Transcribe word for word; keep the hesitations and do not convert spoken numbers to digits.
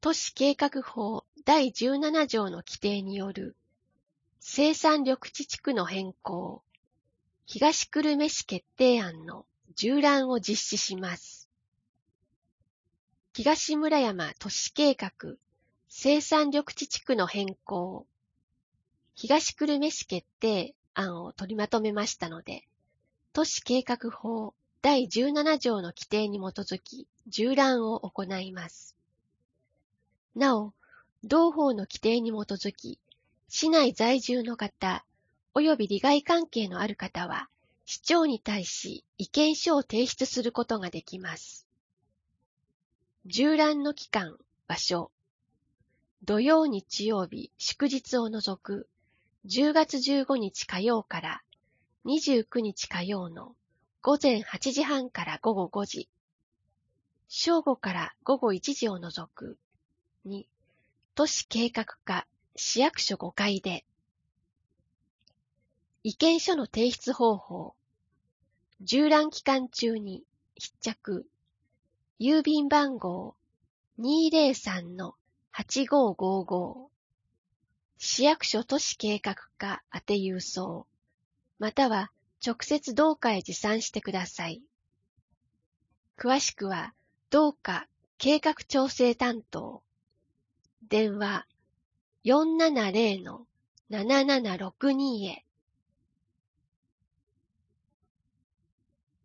都市計画法だいじゅうなな条の規定による生産緑地地区の変更、東久留米市決定案の縦覧を実施します。東村山都市計画生産緑地地区の変更、東久留米市決定案を取りまとめましたので、都市計画法だいじゅうなな条の規定に基づき縦覧を行います。なお、同法の規定に基づき、市内在住の方、及び利害関係のある方は、市長に対し意見書を提出することができます。縦覧の期間、場所、土曜日曜日、祝日を除くじゅうがつじゅうごにち火曜からにじゅうくにち火曜の午前はちじはんから午後ごじ、正午から午後いちじを除くに、都市計画課市役所ごかいで、意見書の提出方法、縦覧期間中に必着、郵便番号 にーぜろさんのはちごーごーごー、市役所都市計画課宛て郵送、または直接同課へ持参してください。詳しくは同課計画調整担当、電話 よんななぜろのななななろくに へ